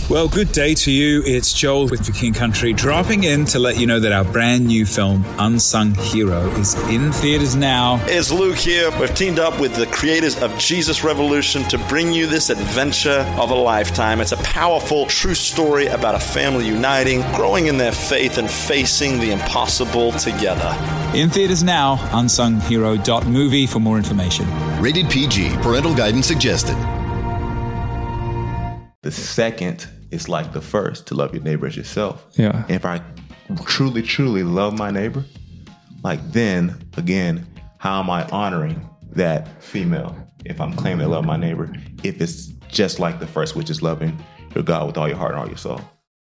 Well, good day to you. It's Joel with The King Country, dropping in to let you know that our brand new film, Unsung Hero, is in theaters now. It's Luke here. We've teamed up with the creators of Jesus Revolution to bring you this adventure of a lifetime. It's a powerful, true story about a family uniting, growing in their faith, and facing the impossible together. In theaters now, unsunghero.movie for more information. Rated PG. Parental guidance suggested. The second is like the first, to love your neighbor as yourself. Yeah. And if I truly, truly love my neighbor, like then, again, how am I honoring that female if I'm claiming to love my neighbor, if it's just like the first, which is loving your God with all your heart and all your soul?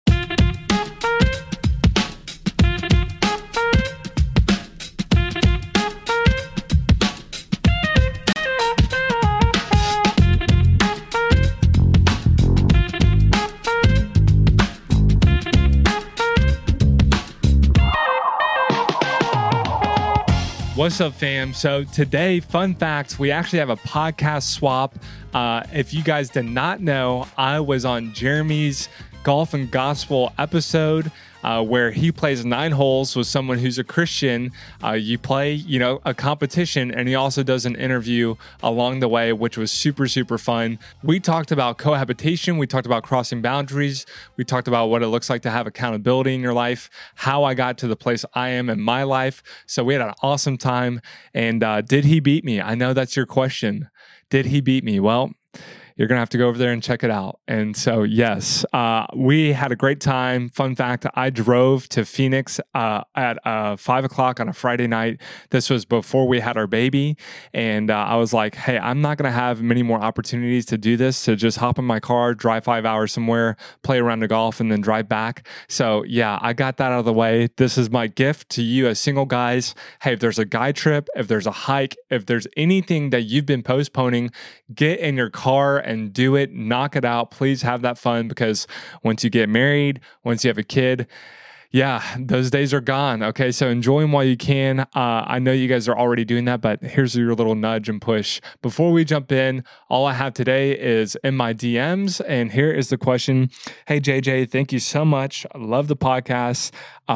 What's up, fam? So today, fun facts, we actually have a podcast swap. If you guys did not know, I was on Jeremy's Golf and Gospel episode where he plays 9 holes with someone who's a Christian. You play, a competition, and he also does an interview along the way, which was super, super fun. We talked about cohabitation. We talked about crossing boundaries. We talked about what it looks like to have accountability in your life, how I got to the place I am in my life. So we had an awesome time. And did he beat me? I know that's your question. Did he beat me? Well, you're going to have to go over there and check it out. And so, yes, we had a great time. Fun fact, I drove to Phoenix at 5 o'clock on a Friday night. This was before we had our baby. And I was like, hey, I'm not going to have many more opportunities to do this, to just hop in my car, drive 5 hours somewhere, play around the golf, and then drive back. So, yeah, I got that out of the way. This is my gift to you as single guys. Hey, if there's a guy trip, if there's a hike, if there's anything that you've been postponing, get in your car and do it, knock it out. Please have that fun, because once you get married, once you have a kid, yeah, those days are gone. Okay, so enjoy them while you can. I know you guys are already doing that, but here's your little nudge and push. Before we jump in, all I have today is in my DMs, and here is the question. Hey, JJ, thank you so much. I love the podcast.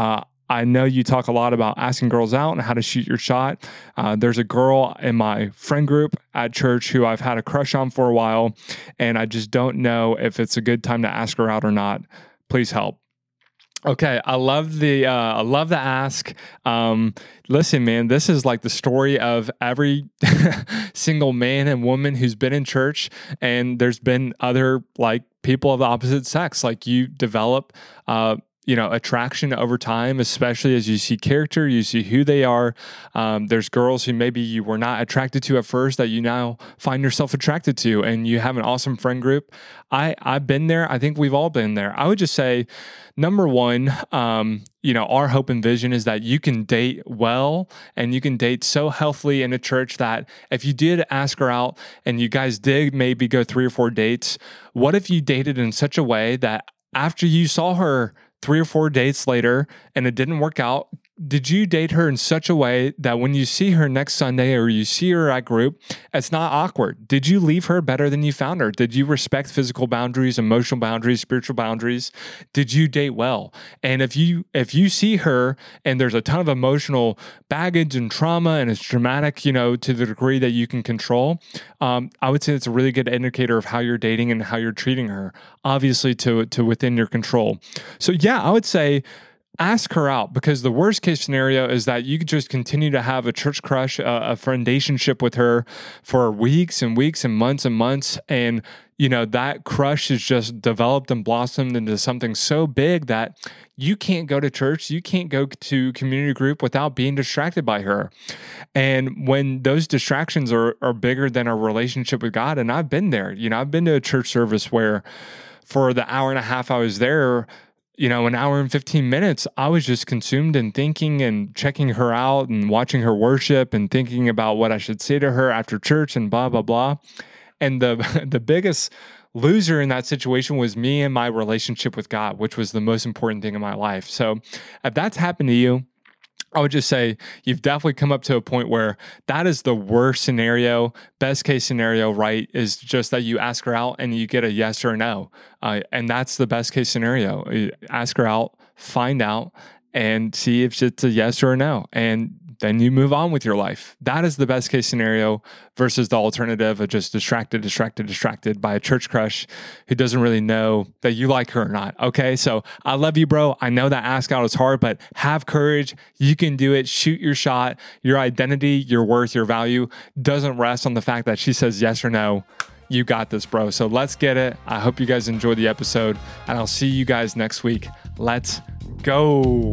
I know you talk a lot about asking girls out and how to shoot your shot. There's a girl in my friend group at church who I've had a crush on for a while, and I just don't know if it's a good time to ask her out or not. Please help. Okay, I love the ask. Listen, man, this is like the story of every single man and woman who's been in church, and there's been other like people of the opposite sex. Like you develop attraction over time, especially as you see character, you see who they are. There's girls who maybe you were not attracted to at first that you now find yourself attracted to, and you have an awesome friend group. I've been there. I think we've all been there. I would just say, number one, our hope and vision is that you can date well, and you can date so healthily in a church that if you did ask her out and you guys did maybe go 3 or 4 dates, what if you dated in such a way that after you saw her 3 or 4 dates later and it didn't work out, did you date her in such a way that when you see her next Sunday or you see her at group, it's not awkward? Did you leave her better than you found her? Did you respect physical boundaries, emotional boundaries, spiritual boundaries? Did you date well? And if you see her and there's a ton of emotional baggage and trauma and it's traumatic, to the degree that you can control, I would say it's a really good indicator of how you're dating and how you're treating her, obviously to within your control. So yeah, I would say ask her out, because the worst case scenario is that you could just continue to have a church crush, a friendationship with her for weeks and weeks and months. And, that crush is just developed and blossomed into something so big that you can't go to church, you can't go to community group without being distracted by her. And when those distractions are bigger than our relationship with God, and I've been there, I've been to a church service where for the hour and a half I was there, an hour and 15 minutes, I was just consumed in thinking and checking her out and watching her worship and thinking about what I should say to her after church and blah, blah, blah. And the biggest loser in that situation was me and my relationship with God, which was the most important thing in my life. So if that's happened to you, I would just say you've definitely come up to a point where that is the worst scenario. Best case scenario, right, is just that you ask her out and you get a yes or a no. And that's the best case scenario. You ask her out, find out, and see if it's a yes or a no. And then you move on with your life. That is the best case scenario versus the alternative of just distracted by a church crush who doesn't really know that you like her or not. Okay. So I love you, bro. I know that ask out is hard, but have courage. You can do it. Shoot your shot. Your identity, your worth, your value doesn't rest on the fact that she says yes or no. You got this, bro. So let's get it. I hope you guys enjoyed the episode, and I'll see you guys next week. Let's go.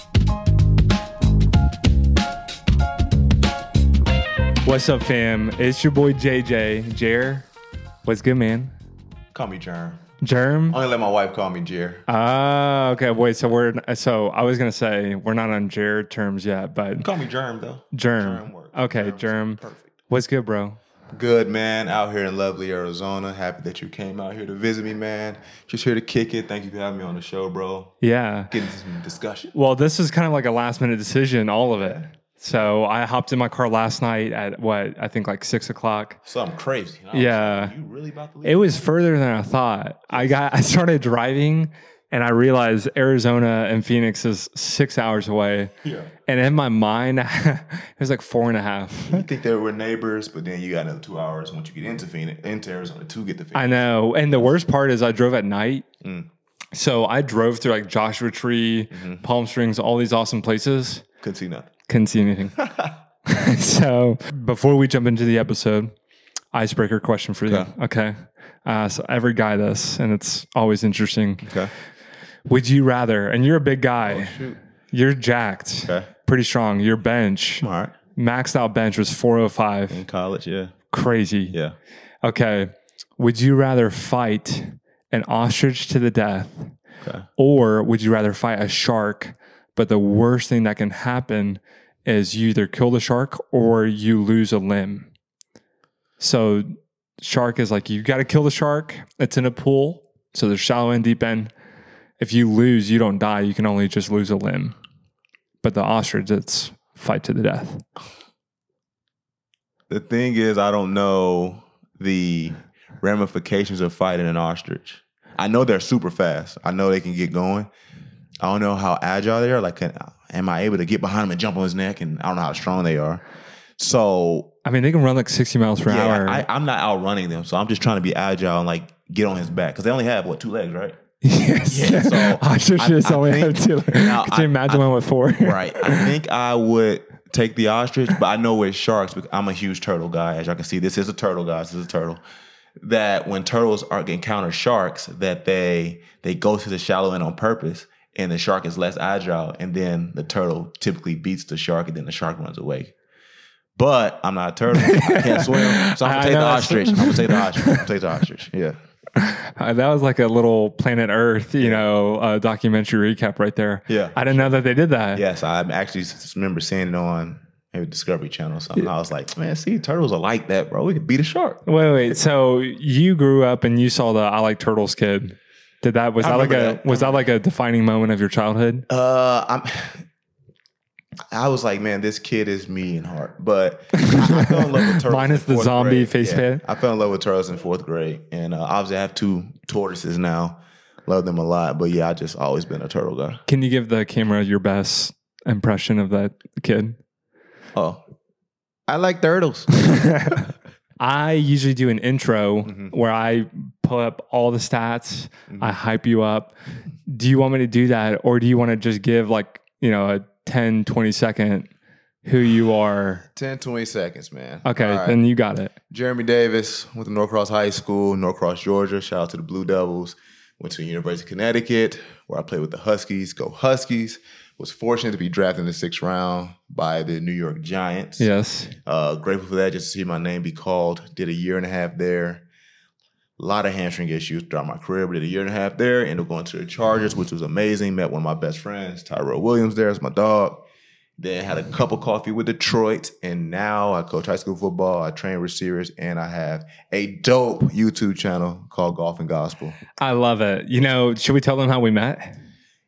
What's up, fam? It's your boy JJ. Jer, what's good, man? Call me Germ. Germ? Only let my wife call me Jer. Okay. Wait. So I was gonna say we're not on Jer terms yet, but Call me Germ though. Germ. Works. Okay, Germ's Germ. Perfect. What's good, bro? Good, man. Out here in lovely Arizona. Happy that you came out here to visit me, man. Just here to kick it. Thank you for having me on the show, bro. Yeah. Getting into some discussion. Well, this is kind of like a last minute decision, all of it. So I hopped in my car last night at I think like 6 o'clock. Something crazy. Yeah. You really about to leave? It was further than I thought. I started driving and I realized Arizona and Phoenix is 6 hours away. Yeah. And in my mind, it was like 4.5. You think they were neighbors, but then you got another 2 hours once you get into Arizona to get to Phoenix. I know. And the worst part is I drove at night. So I drove through like Joshua Tree, Palm Springs, all these awesome places. Couldn't see nothing. Couldn't see anything. So before we jump into the episode, icebreaker question for you. Okay. So every guy does, and it's always interesting. Okay. Would you rather, and you're a big guy, you're jacked, pretty strong, your bench, All right. maxed out bench was 405. In college, yeah. Crazy. Yeah. Okay. Would you rather fight an ostrich to the death, Okay. or would you rather fight a shark, but the worst thing that can happen is you either kill the shark or you lose a limb? So shark is like, you got to kill the shark. It's in a pool. So there's shallow end, deep end. If you lose, you don't die. You can only just lose a limb. But the ostrich, it's fight to the death. The thing is, I don't know the ramifications of fighting an ostrich. I know they're super fast. I know they can get going. I don't know how agile they are. Like, am I able to get behind him and jump on his neck? And I don't know how strong they are. So, I mean, they can run like 60 miles per hour. I'm not outrunning them. So I'm just trying to be agile and like get on his back. Because they only have, 2 legs, right? Yes. Yeah, so ostriches only have 2. Now, Could you imagine one with 4? Right. I think I would take the ostrich, but I know with sharks, because I'm a huge turtle guy. As y'all can see, this is a turtle, guys. This is a turtle. That when turtles encounter sharks, that they go to the shallow end on purpose, and the shark is less agile, and then the turtle typically beats the shark, and then the shark runs away. But I'm not a turtle. I can't swim, so I'm gonna take the ostrich. I'm gonna take the ostrich. Yeah. That was like a little Planet Earth, documentary recap right there. Yeah. I didn't know that they did that. Yes, I actually just remember seeing it on maybe Discovery Channel or something. I was like, man, see, turtles are like that, bro. We could beat a shark. Wait. So you grew up and you saw the I Like Turtles kid. Was that like a defining moment of your childhood? I was like, man, this kid is me in heart. But I fell in love with turtles. Minus the zombie face paint. I fell in love with turtles in 4th grade. And obviously I have 2 tortoises now. Love them a lot. But yeah, I just always been a turtle guy. Can you give the camera your best impression of that kid? Oh, I like turtles. I usually do an intro where I pull up all the stats. I hype you up. Do you want me to do that? Or do you want to just give like, a 10, 20 second who you are? 10, 20 seconds, man. Okay, right. Then you got it. Jeremy Davis, went to Norcross High School, Norcross, Georgia. Shout out to the Blue Devils. Went to the University of Connecticut, where I played with the Huskies. Go Huskies. Was fortunate to be drafted in the 6th round by the New York Giants. Yes. Grateful for that, just to see my name be called. Did a 1.5 years there. A lot of hamstring issues throughout my career, but did a 1.5 years there. Ended up going to the Chargers, which was amazing. Met one of my best friends, Tyrell Williams there as my dog. Then had a cup of coffee with Detroit, and now I coach high school football. I train receivers, and I have a dope YouTube channel called Golf and Gospel. I love it. Should we tell them how we met?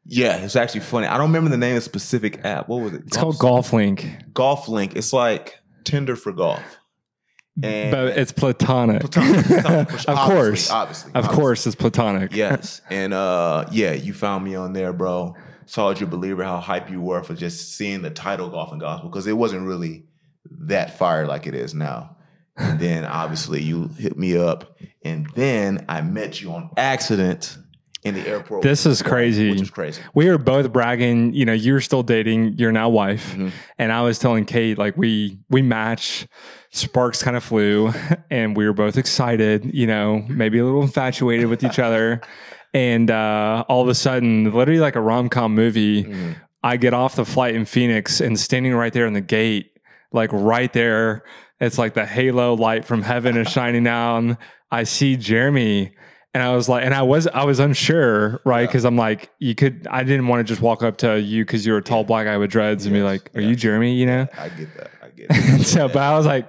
Yeah, it's actually funny. I don't remember the name of the specific app. What was it? It's called Golf Link, Golf Link. It's like Tinder for golf. And but it's platonic. Platonic for sure. Of course. Obviously. Course, it's platonic. Yes. And yeah, you found me on there, bro. Saw that you're a believer, how hype you were for just seeing the title Golf and Gospel, because it wasn't really that fire like it is now. And then obviously you hit me up, and then I met you on accident in the airport. This is crazy. Which is crazy. We were both bragging, you know, you were still dating your now wife. Mm-hmm. And I was telling Kate, like, we matched, sparks kind of flew, and we were both excited, you know, maybe a little infatuated with each other. And all of a sudden, literally like a rom-com movie, I get off the flight in Phoenix, and standing right there in the gate, like right there, it's like the halo light from heaven is shining down. I see Jeremy. And I was like, and I was unsure, right? Because I'm like, I didn't want to just walk up to you because you're a tall black guy with dreads and be like, are you Jeremy? You know? I get that. So, but I was like,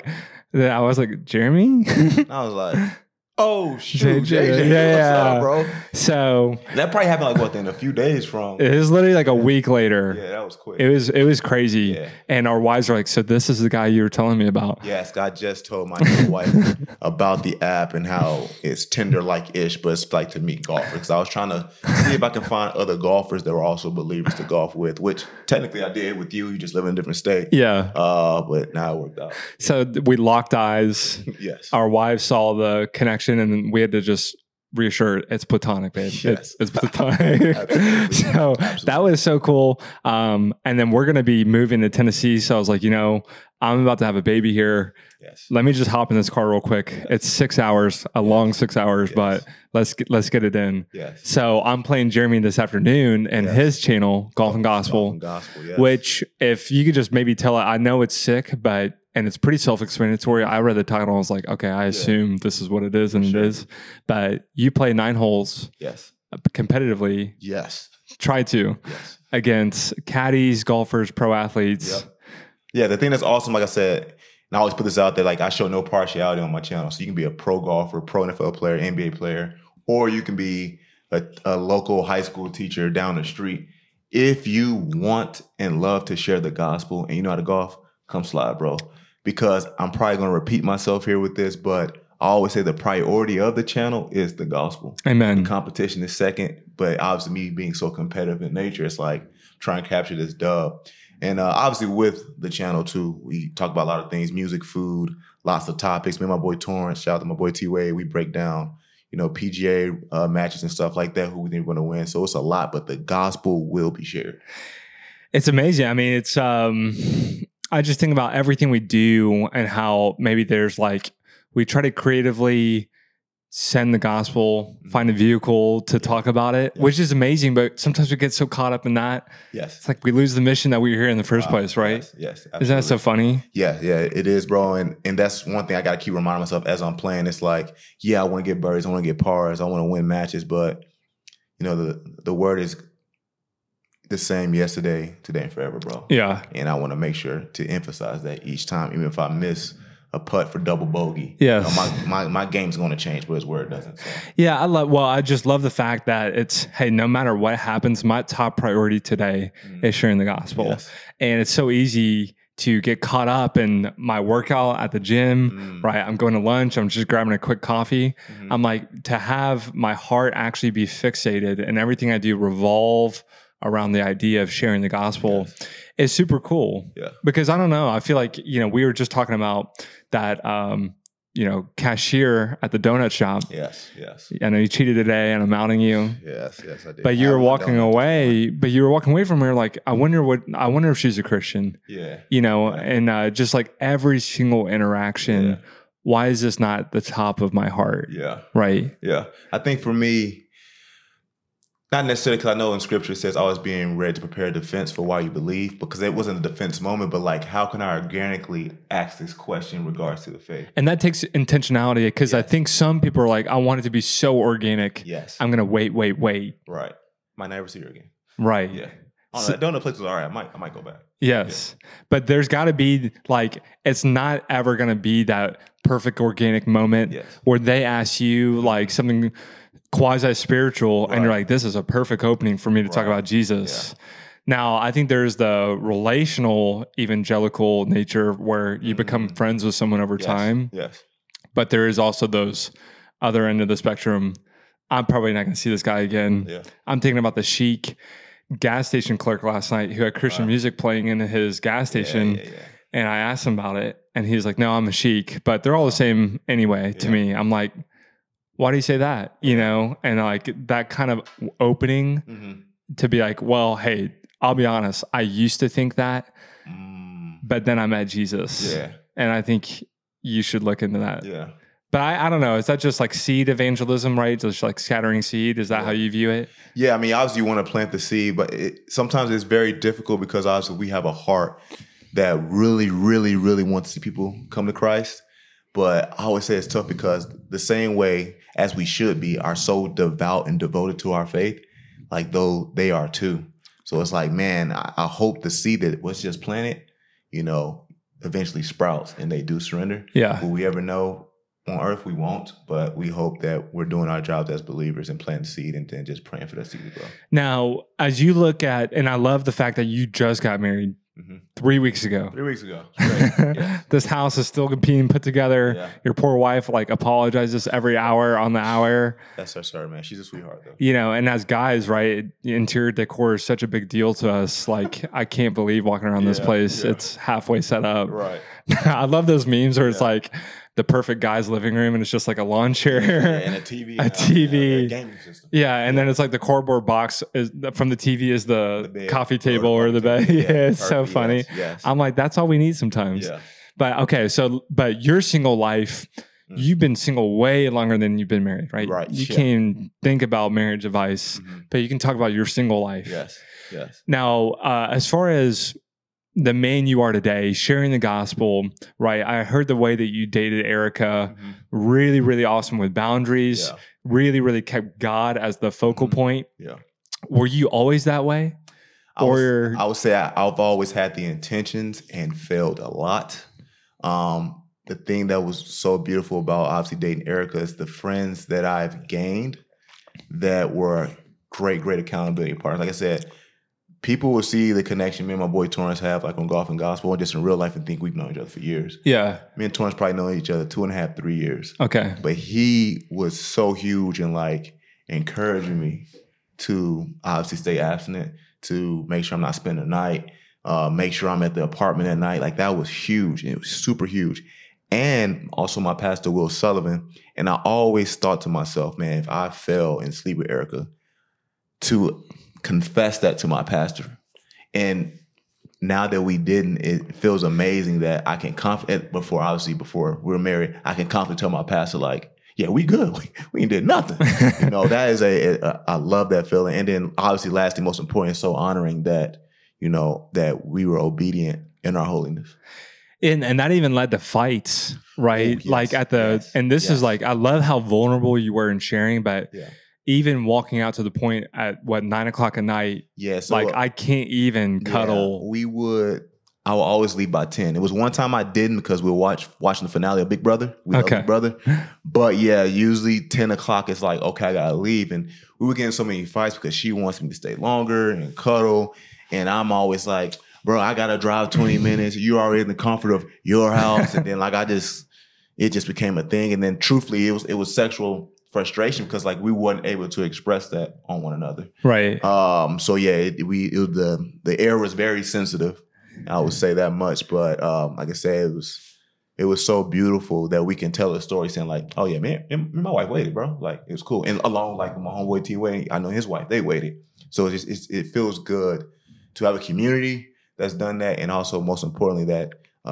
Jeremy? I was like, oh shoot, JJ, yeah. What's up, bro? So that probably happened like in a few days from. It was literally like a week later. Yeah, that was quick. It was crazy. Yeah. And our wives are like, so this is the guy you were telling me about. Yes, I just told my new wife about the app and how it's Tinder-like-ish, but it's like to meet golfers. Because I was trying to see if I can find other golfers that were also believers to golf with, which technically I did with you. You just live in a different state. Yeah. But now it worked out. So we locked eyes. Yes. Our wives saw the connection, and then we had to just reassure it's platonic, babe. Yes. It's platonic. So that was so cool. And then we're going to be moving to Tennessee. So I was like, you know, I'm about to have a baby here. Yes. Let me just hop in this car real quick. It's 6 hours, a long 6 hours, but let's get it in. Yes. So I'm playing Jeremy this afternoon and his channel, Golf and Gospel, yes. which if you could just maybe tell it, I know it's sick, and it's pretty self-explanatory. I read the title and I was like, okay, I assume this is what it is, and it is. But you play 9 holes. Yes. Competitively. Yes. Try to. Yes. Against caddies, golfers, pro athletes. Yep. Yeah, the thing that's awesome, like I said, and I always put this out there, like I show no partiality on my channel. So you can be a pro golfer, pro NFL player, NBA player, or you can be a local high school teacher down the street. If you want and love to share the gospel and you know how to golf, come slide, bro. Because I'm probably going to repeat myself here with this, but I always say the priority of the channel is the gospel. Amen. The competition is second, but obviously me being so competitive in nature, it's like trying to capture this dub. And obviously with the channel too, we talk about a lot of things, music, food, lots of topics. Me and my boy Torrance, shout out to my boy T-Wade, we break down, you know, PGA matches and stuff like that, who we think we're going to win. So it's a lot, but the gospel will be shared. It's amazing. I mean, it's I just think about everything we do and how maybe there's like, we try to creatively send the gospel, find a vehicle to talk about it, which is amazing. But sometimes we get so caught up in that. Yes. It's like we lose the mission that we were here in the first place, right? Yes. Absolutely. Isn't that so funny? Yeah, it is, bro. And that's one thing I got to keep reminding myself as I'm playing. It's like, yeah, I want to get birdies, I want to get pars, I want to win matches. But, you know, the word is the same yesterday, today, and forever, bro. Yeah. And I want to make sure to emphasize that each time, even if I miss a putt for double bogey. Yes. You know, my game's going to change, but his word doesn't. So. Yeah, I just love the fact that it's, hey, no matter what happens, my top priority today is sharing the gospel. Yes. And it's so easy to get caught up in my workout at the gym, right? I'm going to lunch, I'm just grabbing a quick coffee. I'm like, to have my heart actually be fixated and everything I do revolve around the idea of sharing the gospel is super cool. Yeah. Because I don't know, I feel like, you know, we were just talking about that, you know, cashier at the donut shop. Yes. I know you cheated today and I'm outing you. Yes, I did. But you were walking away, from her like, I wonder if she's a Christian. Yeah. You know, and just like every single interaction, why is this not the top of my heart? Yeah. Right. Yeah. I think for me, not necessarily because I know in scripture it says always being ready to prepare a defense for why you believe, because it wasn't a defense moment, but like, how can I organically ask this question in regards to the faith? And that takes intentionality, because I think some people are like, I want it to be so organic. Yes. I'm going to wait. Right. Might never see her again. Right. Yeah. That donut place was all right. I might go back. Yes. Yeah. But there's got to be like, it's not ever going to be that perfect organic moment where they ask you like something quasi spiritual, and you're Right. like, this is a perfect opening for me to talk Right. about Jesus. Now, I think there's the relational evangelical nature where you become friends with someone over time, Yes. but there is also those other end of the spectrum. I'm probably not going to see this guy again. Yeah. I'm thinking about the chic gas station clerk last night who had Christian music playing in his gas station. Yeah. And I asked him about it, and he was like, no, I'm a chic, but they're all the same anyway to me. I'm like, why do you say that? You know? And like that kind of opening to be like, well, hey, I'll be honest, I used to think that, but then I met Jesus. Yeah. And I think you should look into that. Yeah. But I don't know. Is that just like seed evangelism, right? Just like scattering seed? Is that how you view it? Yeah, I mean, obviously you want to plant the seed, but sometimes it's very difficult because obviously we have a heart that really, really, really wants to see people come to Christ. But I always say it's tough because the same way as we should be, are so devout and devoted to our faith, like though they are too. So it's like, man, I hope the seed that was just planted, eventually sprouts and they do surrender. Yeah. Will we ever know? On earth, we won't, but we hope that we're doing our jobs as believers and planting seed and then just praying for that seed to grow. Now, as you look at, and I love the fact that you just got married 3 weeks ago. 3 weeks ago. Yeah. This house is still being put together. Yeah. Your poor wife like apologizes every hour on the hour. That's her story, man. She's a sweetheart, though. And as guys, right, interior decor is such a big deal to us. Like, I can't believe walking around this place. Yeah. It's halfway set up. Right. I love those memes where it's like the perfect guy's living room and it's just like a lawn chair. And a TV. A TV. A gaming system. Yeah, and then it's like the cardboard box is from the TV is the bed. coffee table or the bed. Yeah, it's so perfect. funny. Yes. I'm like, that's all we need sometimes. Yeah. But okay, but your single life, you've been single way longer than you've been married, right? Right, You yeah. can't even think about marriage advice, but you can talk about your single life. Yes. Now, as far as the man you are today, sharing the gospel, right? I heard the way that you dated Erica, really, really awesome with boundaries, Yeah. really, really kept God as the focal point. Yeah. Were you always that way? I would say I've always had the intentions and failed a lot. The thing that was so beautiful about obviously dating Erica is the friends that I've gained that were great accountability partners. Like I said, people will see the connection me and my boy Torrance have like on Golf and Gospel and just in real life and think we've known each other for years. Yeah. Me and Torrance probably known each other 2.5, 3 years. Okay. But he was so huge in like encouraging me to obviously stay abstinent, to make sure I'm not spending the night, make sure I'm at the apartment at night. Like that was huge. It was super huge. And also my pastor, Will Sullivan. And I always thought to myself, man, if I fell and sleep with Erica, to confess that to my pastor. And now that we didn't, it feels amazing that I can before we were married, I can confidently tell my pastor, like, yeah, we good. We ain't did nothing. That is I love that feeling. And then obviously lastly, most important, it's so honoring that, that we were obedient in our holiness. And that even led to fights, right? Oh, yes, like and this is like, I love how vulnerable you were in sharing, but even walking out to the point at 9:00 at night, So I can't even cuddle. I will always leave by 10. It was one time I didn't because we were watching the finale of Big Brother. We love Big Brother. But yeah, usually 10 o'clock it's like, okay, I gotta leave. And we were getting so many fights because she wants me to stay longer and cuddle. And I'm always like, bro, I gotta drive 20 minutes. You're already in the comfort of your house. And then it just became a thing. And then truthfully, it was sexual frustration because like we weren't able to express that on one another. Right. So yeah, the air was very sensitive. I would say that much, but like I said, it was so beautiful that we can tell a story saying like, oh yeah, man, my wife waited, bro. Like it was cool. And along like my homeboy T Wayne, I know his wife, they waited. So it feels good to have a community that's done that, and also most importantly that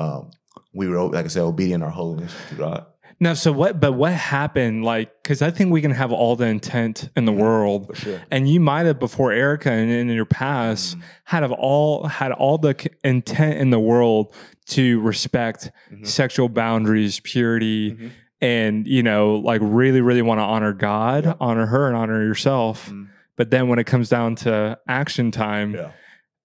we were, like I said, obedient in our holiness to God. Now, what happened? Like, because I think we can have all the intent in the world, For sure. and you might have before Erica and in your past had all the intent in the world to respect sexual boundaries, purity, and like really, really want to honor God, honor her, and honor yourself. But then when it comes down to action time. Yeah.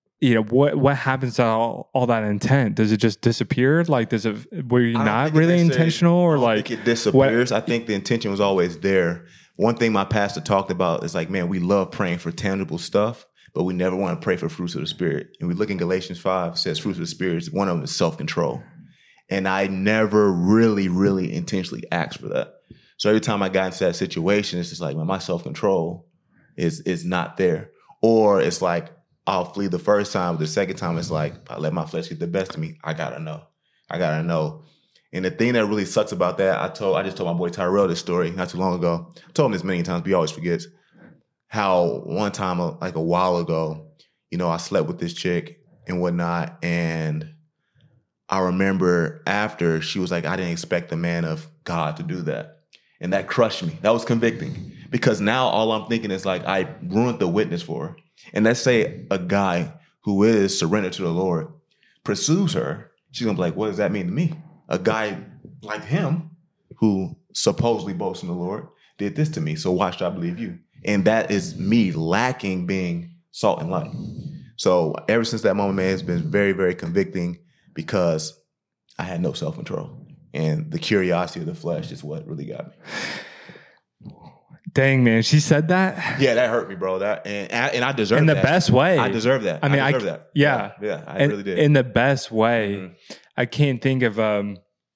What happens to all that intent? Does it just disappear? Like, were you not really intentional, or I don't like think it disappears? I think the intention was always there, one thing my pastor talked about is like, man, we love praying for tangible stuff, but we never want to pray for fruits of the Spirit. And we look in Galatians 5, it says fruits of the Spirit, one of them is self-control. And I never really intentionally asked for that. So every time I got into that situation, it's just like, man, my self-control is not there. Or it's like, I'll flee the first time, but the second time it's like, I let my flesh get the best of me. I gotta know. And the thing that really sucks about that, I just told my boy Tyrell this story not too long ago. I told him this many times, but he always forgets. How one time, like a while ago, I slept with this chick and whatnot. And I remember after, she was like, I didn't expect the man of God to do that. And that crushed me. That was convicting. Because now all I'm thinking is like, I ruined the witness for her. And let's say a guy who is surrendered to the Lord pursues her. She's going to be like, what does that mean to me? A guy like him who supposedly boasts in the Lord did this to me. So why should I believe you? And that is me lacking being salt and light. So ever since that moment, man, it's been very, very convicting because I had no self-control. And the curiosity of the flesh is what really got me. Dang, man, she said that? Yeah, that hurt me, bro. And I deserve that. In the best way. I deserve that. I deserve that. Yeah. Yeah, I really did. In the best way. Mm-hmm. I can't think of a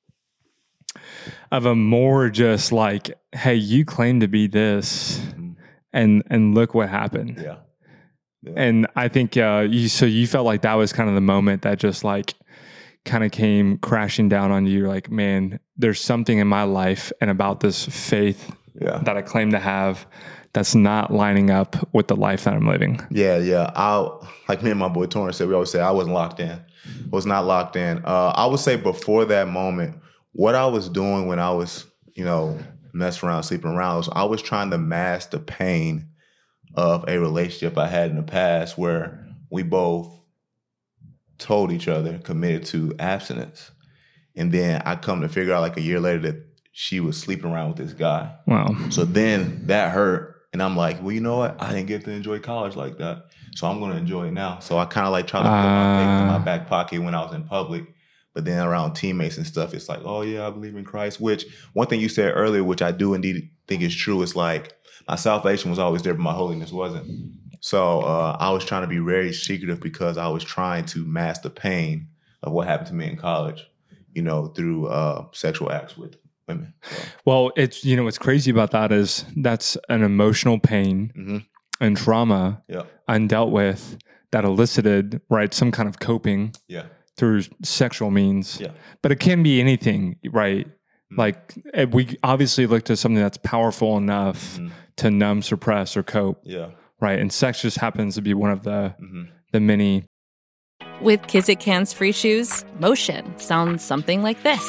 more just like, hey, you claim to be this, and look what happened. Yeah. And I think you felt like that was kind of the moment that just like kind of came crashing down on you. Like, man, there's something in my life and about this faith that I claim to have that's not lining up with the life that I'm living. Yeah. Like me and my boy Torrance said, we always say I wasn't locked in. Was not locked in. I would say before that moment, what I was doing when I was, messing around, sleeping around, was I was trying to mask the pain of a relationship I had in the past where we both told each other, committed to abstinence. And then I come to figure out like a year later that she was sleeping around with this guy. Wow. So then that hurt. And I'm like, well, you know what? I didn't get to enjoy college like that. So I'm going to enjoy it now. So I kind of like try to put my faith in my back pocket when I was in public. But then around teammates and stuff, it's like, oh, yeah, I believe in Christ. Which one thing you said earlier, which I do indeed think is true, is like my salvation was always there, but my holiness wasn't. So I was trying to be very secretive because I was trying to mask the pain of what happened to me in college, through sexual acts with women. So. Well, it's, what's crazy about that is that's an emotional pain and trauma undealt with that elicited, right, some kind of coping through sexual means. Yeah. But it can be anything, right? Like we obviously look to something that's powerful enough to numb, suppress, or cope. Yeah. Right. And sex just happens to be one of the many. With Kizik hands-free shoes, motion sounds something like this.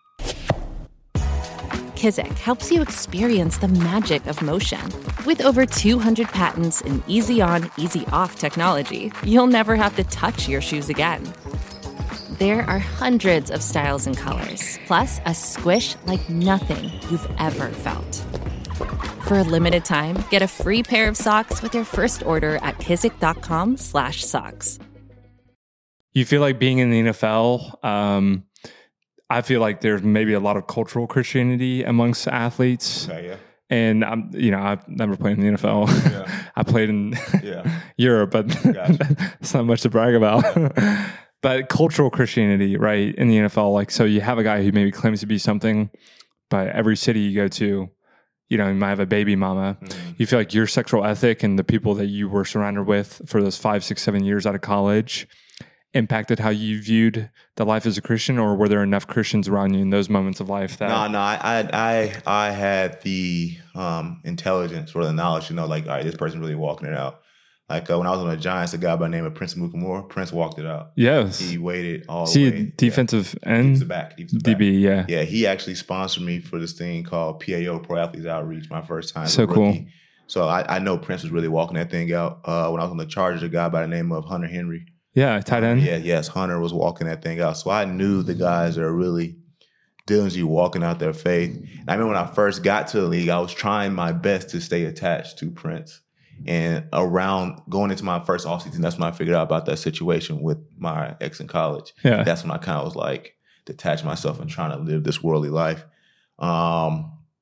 Kizik helps you experience the magic of motion. With over 200 patents and easy-on, easy-off technology, you'll never have to touch your shoes again. There are hundreds of styles and colors, plus a squish like nothing you've ever felt. For a limited time, get a free pair of socks with your first order at kizik.com/socks. You feel like being in the NFL, I feel like there's maybe a lot of cultural Christianity amongst athletes. Okay, yeah. And I've never played in the NFL. Yeah. I played in Europe, but it's not much to brag about. Yeah. But cultural Christianity, right, in the NFL, like, so you have a guy who maybe claims to be something, but every city you go to, you might have a baby mama. You feel like your sexual ethic and the people that you were surrounded with for those 5, 6, 7 years out of college impacted how you viewed the life as a Christian, or were there enough Christians around you in those moments of life that... No, I had the intelligence or the knowledge to know, like, all right, this person's really walking it out. Like when I was on the Giants, a guy by the name of Prince Mukamura, Prince walked it out. Yes. He waited all the way. Defensive end? He was back. DB, yeah. Yeah, he actually sponsored me for this thing called PAO, Pro Athletes Outreach, my first time. So cool. So I know Prince was really walking that thing out. When I was on the Chargers, a guy by the name of Hunter Henry. Yeah, tight end. Yes, Hunter was walking that thing out. So I knew the guys that are really diligently walking out their faith. And I remember when I first got to the league, I was trying my best to stay attached to Prince. And around going into my first offseason, that's when I figured out about that situation with my ex in college. Yeah. That's when I kind of was like detached myself and trying to live this worldly life.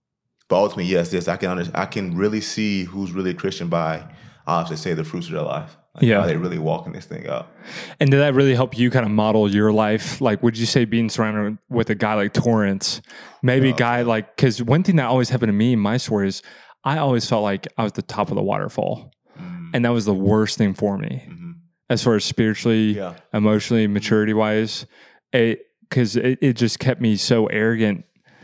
But ultimately, yes, I can really see who's really a Christian by, I have to say, the fruits of their life. Like, Yeah. how they really walking this thing out. And did that really help you kind of model your life? Like, would you say being surrounded with a guy like Torrance, maybe a guy like, because one thing that always happened to me in my story is I always felt like I was the top of the waterfall. And that was the worst thing for me as far as spiritually, emotionally, maturity wise, because it just kept me so arrogant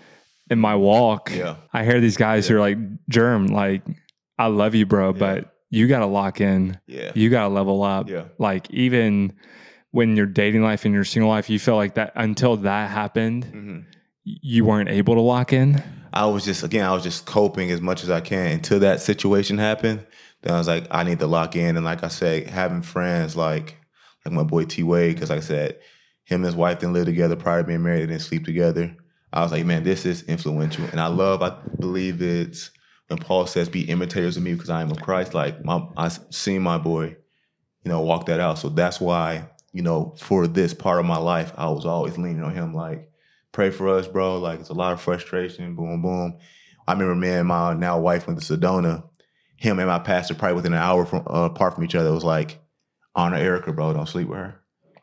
in my walk. Yeah. I hear these guys who are like, Germ, like, I love you, bro, but you got to lock in. Yeah. You got to level up. Yeah. Like, even when your dating life and your single life, you feel like that until that happened, you weren't able to lock in. I was just coping as much as I can until that situation happened. Then I was like, I need to lock in. And like I said, having friends like my boy T Wade, because like I said, him and his wife didn't live together prior to being married, they didn't sleep together. I was like, man, this is influential. And I believe it's when Paul says, be imitators of me because I am of Christ. Like, I've seen my boy, walk that out. So that's why, for this part of my life, I was always leaning on him. Like, pray for us, bro. Like, it's a lot of frustration. Boom, boom. I remember me and my now wife went to Sedona. Him and my pastor, probably within an hour apart from each other, was like, honor Erica, bro. Don't sleep with her.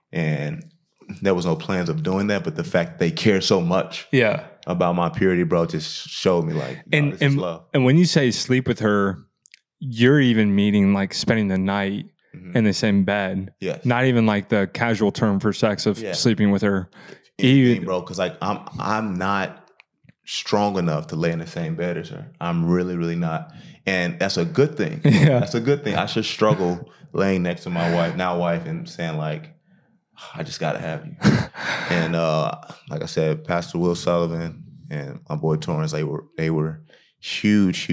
And there was no plans of doing that, but the fact that they care so much about my purity, bro, just showed me like, this is love. And when you say sleep with her, you're even meaning like spending the night in the same bed. Yes. Not even like the casual term for sex of sleeping with her. Anything, bro, because like I'm not strong enough to lay in the same bed as her. I'm really, really not. And that's a good thing. Yeah. That's a good thing. I should struggle laying next to my wife, and saying like, I just got to have you. And like I said, Pastor Will Sullivan and my boy Torrance, they were huge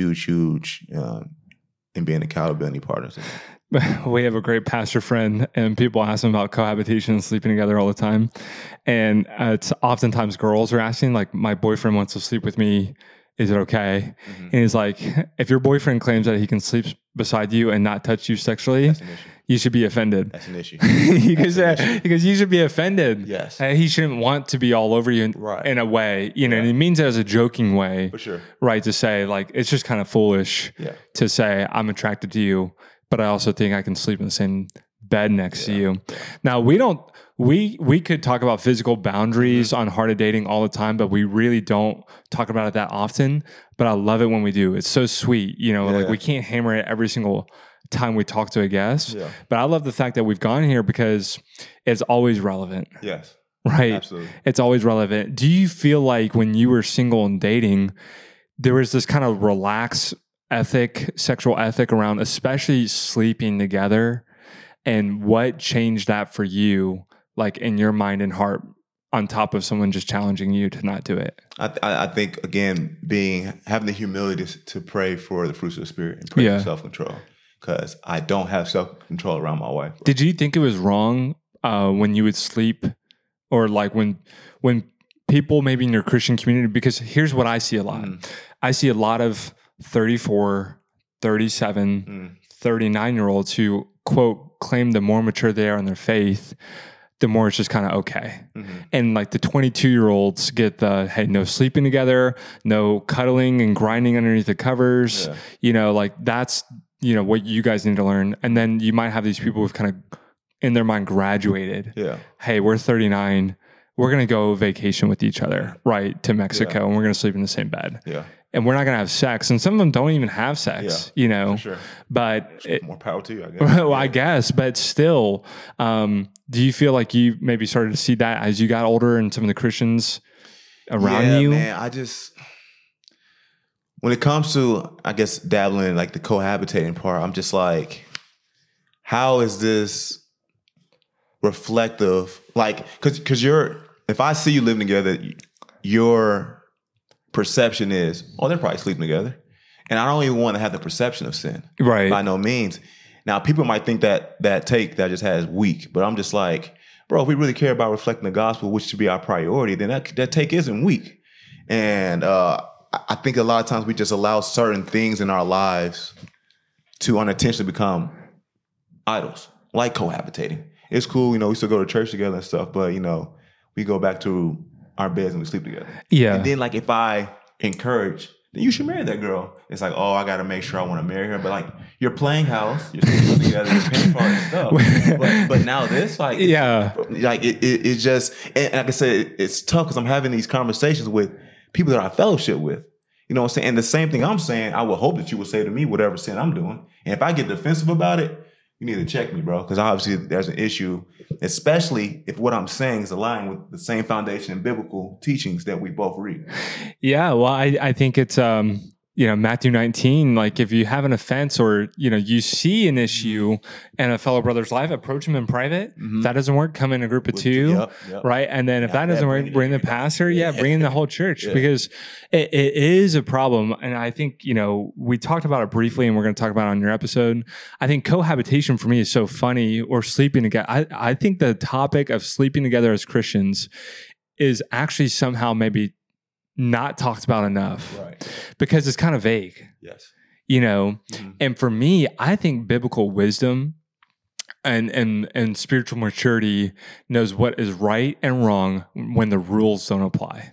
in being accountability partners. We have a great pastor friend, and people ask him about cohabitation and sleeping together all the time. And it's oftentimes girls are asking, like, my boyfriend wants to sleep with me. Is it okay? And he's like, if your boyfriend claims that he can sleep beside you and not touch you sexually, you should be offended. That's an issue. Because you should be offended. Yes. He shouldn't want to be all over you in a way, and he means it as a joking way. For sure. Right, to say, like, it's just kind of foolish to say, I'm attracted to you, but I also think I can sleep in the same bed next to you. Yeah. Now, we could talk about physical boundaries on Heart of Dating all the time, but we really don't talk about it that often. But I love it when we do. It's so sweet. Like, we can't hammer it every single time we talk to a guest. Yeah. But I love the fact that we've gone here because it's always relevant. Yes. Right? Absolutely. It's always relevant. Do you feel like when you were single and dating, there was this kind of relaxed sexual ethic around, especially sleeping together? And what changed that for you, like in your mind and heart, on top of someone just challenging you to not do it? I think, again, having the humility to pray for the fruits of the Spirit and pray for self-control, because I don't have self-control around my wife. Did you think it was wrong when you would sleep, or like when people maybe in your Christian community? Because here's what I see a lot. I see a lot of 34, 37, 39-year-olds who, quote, claim the more mature they are in their faith, the more it's just kind of okay. And like the 22-year-olds get the, hey, no sleeping together, no cuddling and grinding underneath the covers. Like that's, what you guys need to learn. And then you might have these people who've kind of in their mind graduated. Hey, we're 39. We're going to go vacation with each other, right, to Mexico, and we're going to sleep in the same bed. And we're not going to have sex. And some of them don't even have sex, For sure. But more power to you, I guess. Well, I guess. But still, do you feel like you maybe started to see that as you got older and some of the Christians around you? Man, when it comes to, I guess, dabbling in like the cohabitating part, I'm just like, how is this reflective? Like, because if I see you living together, your perception is, they're probably sleeping together. And I don't even want to have the perception of sin. Right. By no means. Now, people might think that take that just has weak, but I'm just like, bro, if we really care about reflecting the gospel, which should be our priority, then that take isn't weak. And I think a lot of times we just allow certain things in our lives to unintentionally become idols, like cohabitating. It's cool, we still go to church together and stuff, but, we go back to our beds and we sleep together. Yeah. And then, like, if I encourage then you should marry that girl. It's like, oh, I got to make sure I want to marry her. But like, you're playing house, you're sleeping together, you're paying for all this stuff. But now this, like, it just, and like I said, it's tough because I'm having these conversations with people that I fellowship with. You know what I'm saying? And the same thing I'm saying, I would hope that you would say to me whatever sin I'm doing. And if I get defensive about it, you need to check me, bro. Because obviously there's an issue, especially if what I'm saying is aligned with the same foundation and biblical teachings that we both read. Yeah, well, I think it's Matthew 19, like if you have an offense or, you see an issue in a fellow brother's life, approach him in private. If that doesn't work, come in a group of two, right? And then if that doesn't work, bring the pastor, bring in the whole church because it is a problem. And I think, we talked about it briefly and we're going to talk about it on your episode. I think cohabitation for me is so funny, or sleeping together. I think the topic of sleeping together as Christians is actually somehow maybe not talked about enough, right? Because it's kind of vague. Yes. And for me, I think biblical wisdom and spiritual maturity knows what is right and wrong when the rules don't apply.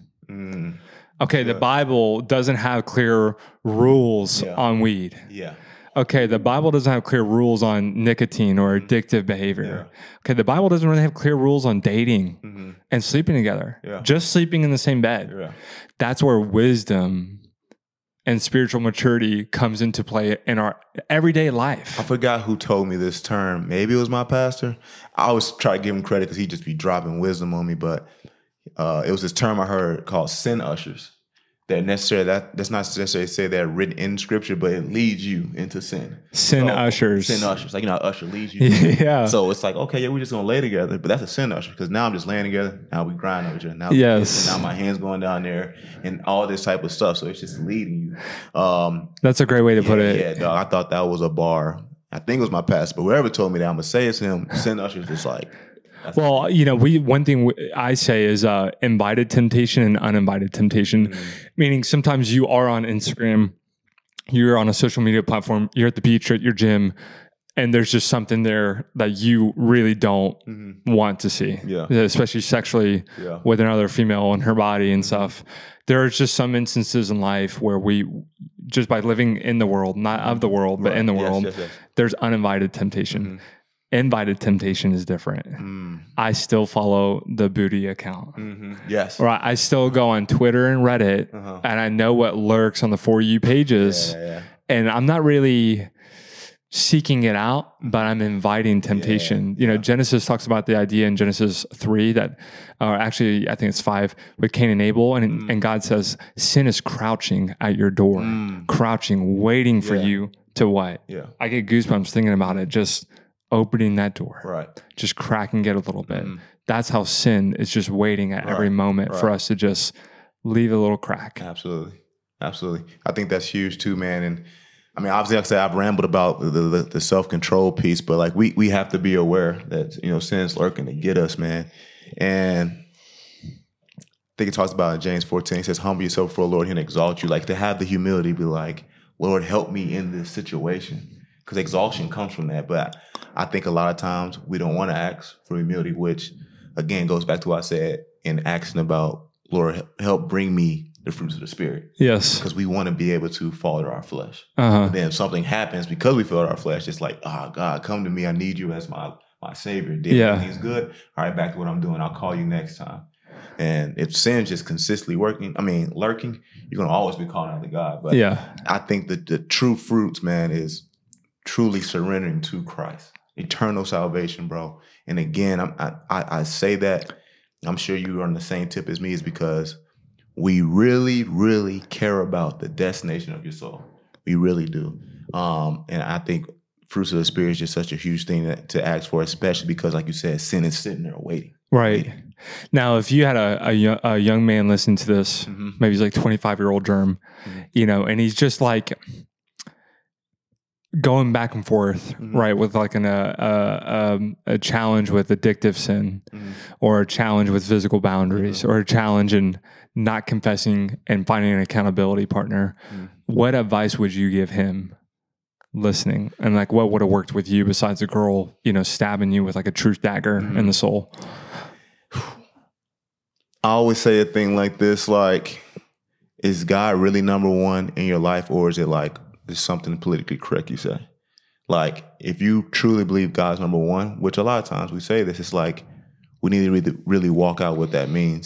Okay, the Bible doesn't have clear rules on weed. Yeah. Okay, the Bible doesn't have clear rules on nicotine or addictive behavior. Okay, the Bible doesn't really have clear rules on dating and sleeping together. Just sleeping in the same bed. That's where wisdom and spiritual maturity comes into play in our everyday life. I forgot who told me this term. Maybe it was my pastor. I always try to give him credit because he just be dropping wisdom on me. But it was this term I heard called sin ushers. That's not necessarily say they're written in scripture, but it leads you into sin. Sin ushers. Sin ushers. Like, how usher leads you. So it's like, okay, we're just going to lay together. But that's a sin usher because now I'm just laying together. Now we grind over each other. Now, now my hand's going down there and all this type of stuff. So it's just leading you. That's a great way to put it. Yeah, dog, I thought that was a bar. I think it was my pastor, but whoever told me that, I'm going to say it's him. Sin ushers is like... Well, one thing I say is invited temptation and uninvited temptation, meaning sometimes you are on Instagram, you're on a social media platform, you're at the beach or at your gym, and there's just something there that you really don't want to see, especially sexually with another female and her body and stuff. There are just some instances in life where we, just by living in the world, not of the world, but in the world, there's uninvited temptation. Invited temptation is different. I still follow the booty account. Yes. Or I still go on Twitter and Reddit, and I know what lurks on the For You pages. And I'm not really seeking it out, but I'm inviting temptation. Genesis talks about the idea in Genesis 3 that, or actually I think it's 5, with Cain and Abel. And God says, sin is crouching at your door, crouching, waiting for you to what? I get goosebumps thinking about it. Just opening that door, just cracking it a little bit. That's how sin is just waiting at every moment for us to just leave a little crack. Absolutely. I think that's huge too, man. And I mean, obviously, like I said, I've rambled about the self-control piece, but like we have to be aware that, sin's lurking to get us, man. And I think it talks about in James 14, it says, humble yourself before the Lord, he'll exalt you. Like to have the humility, be like, Lord, help me in this situation. Because exaltation comes from that. But I think a lot of times we don't want to ask for humility, which again goes back to what I said in asking about, Lord, help bring me the fruits of the Spirit. Yes. Because we want to be able to follow our flesh. But then if something happens because we follow our flesh, it's like, God, come to me. I need you as my Savior. Everything's good. All right, back to what I'm doing. I'll call you next time. And if sin's just consistently lurking, you're going to always be calling out to God. But I think that the true fruits, man, is truly surrendering to Christ. Eternal salvation, bro. And again, I say that, I'm sure you are on the same tip as me, is because we really, really care about the destination of your soul. We really do. And I think fruits of the Spirit is just such a huge thing to ask for, especially because, like you said, sin is sitting there waiting. Right. Now, if you had a young man listen to this, maybe he's like 25-year-old germ, and he's just like going back and forth, right, with like a challenge with addictive sin, or a challenge with physical boundaries, or a challenge in not confessing and finding an accountability partner, what advice would you give him listening? And like, what would have worked with you besides a girl, stabbing you with like a truth dagger in the soul? I always say a thing like this, like, is God really number one in your life, or is it like is something politically correct you say? Like, if you truly believe God's number one, which a lot of times we say this, it's like we need to really walk out what that means.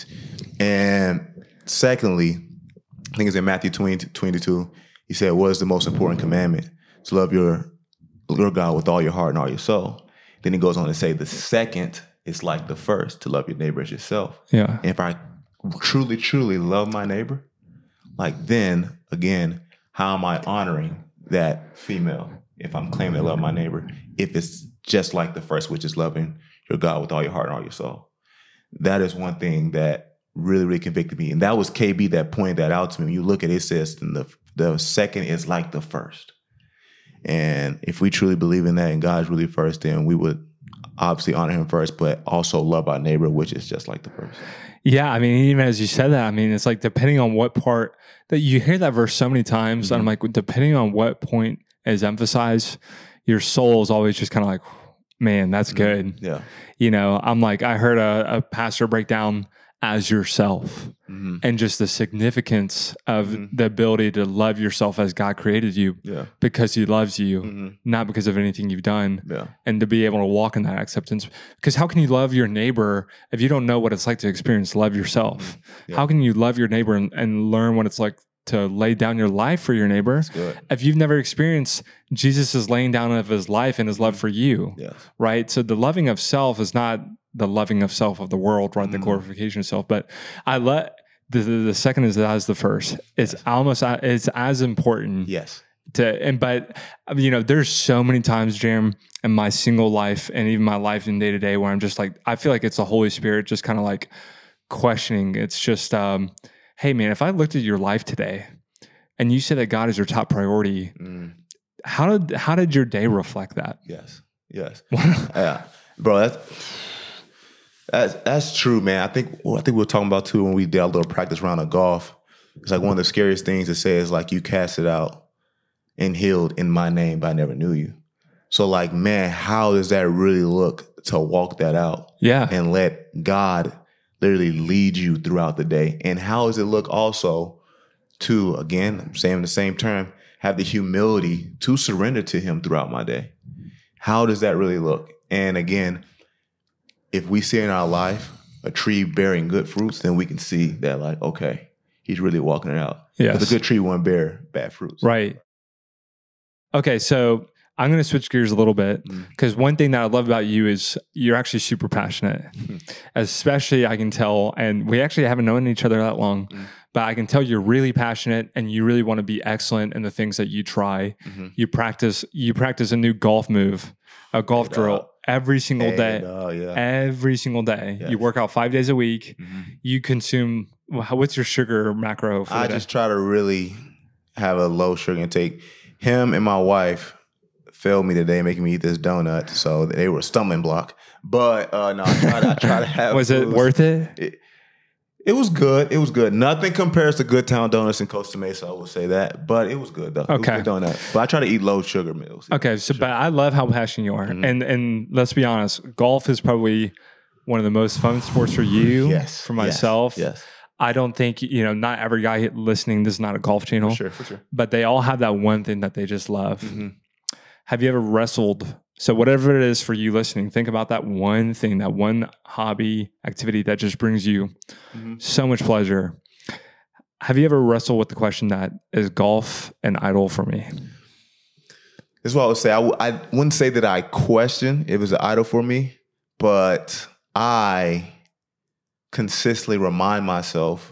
And secondly, I think it's in Matthew 22, he said, what is the most important commandment? To love your God with all your heart and all your soul. Then he goes on to say the second is like the first, to love your neighbor as yourself. Yeah. And if I truly, truly love my neighbor, like then, again, how am I honoring that female if I'm claiming to love my neighbor, if it's just like the first, which is loving your God with all your heart and all your soul? That is one thing that really, really convicted me. And that was KB that pointed that out to me. When you look at it, it says the second is like the first. And if we truly believe in that and God's really first, then we would obviously honor him first, but also love our neighbor, which is just like the first. Yeah, I mean, even as you said that, I mean, it's like depending on what part that you hear that verse so many times, and I'm like, depending on what point is emphasized, your soul is always just kind of like, man, that's good. Yeah. You know, I'm like, I heard a pastor break down as yourself and just the significance of the ability to love yourself as God created you because he loves you, not because of anything you've done, and to be able to walk in that acceptance. Because how can you love your neighbor if you don't know what it's like to experience love yourself? How can you love your neighbor and learn what it's like to lay down your life for your neighbor if you've never experienced Jesus' laying down of his life and his love for you, right? So the loving of self is not the loving of self of the world, right? The glorification of self. But I let the second is as the first. It's almost, it's as important. Yes. But you know, there's so many times, Jerem, in my single life and even my life in day to day where I'm just like, I feel like it's the Holy Spirit just kind of like questioning. It's just, hey man, if I looked at your life today and you said that God is your top priority, how did your day reflect that? Yes. Yeah, bro, that's true, man. I think we were talking about too when we did a little practice round of golf. It's like one of the scariest things to say is like, you cast it out and healed in my name, but I never knew you. So like, man, how does that really look to walk that out? Yeah. And let God literally lead you throughout the day. And how does it look also to, again, I'm saying the same term, have the humility to surrender to him throughout my day? How does that really look? And again, if we see in our life a tree bearing good fruits, then we can see that like, okay, he's really walking it out. Yes. Because a good tree won't bear bad fruits. Right. Okay, so I'm going to switch gears a little bit because one thing that I love about you is you're actually super passionate. Especially I can tell, and we actually haven't known each other that long, but I can tell you're really passionate and you really want to be excellent in the things that you try. You practice a new golf move, a golf drill every single day. Every single day. Yes. You work out 5 days a week. You consume, what's your sugar macro for I just try to really have a low sugar intake. Him and my wife failed me today, making me eat this donut, so they were a stumbling block. But no, I try to have. Was it worth it? It was good. It was good. Nothing compares to Good Town Donuts in Costa Mesa, I will say that. But it was good though. Okay. It was a good donut. But I try to eat low sugar meals. Okay, so but I love how passionate you are, and let's be honest, golf is probably one of the most fun sports for you. Yes. For myself. Yes. I don't think, not every guy listening, this is not a golf channel. For sure. But they all have that one thing that they just love. Have you ever wrestled? So whatever it is for you listening, think about that one thing, that one hobby activity that just brings you so much pleasure. Have you ever wrestled with the question that is golf an idol for me? This is what I would say. I wouldn't say that I question if it was an idol for me, but I consistently remind myself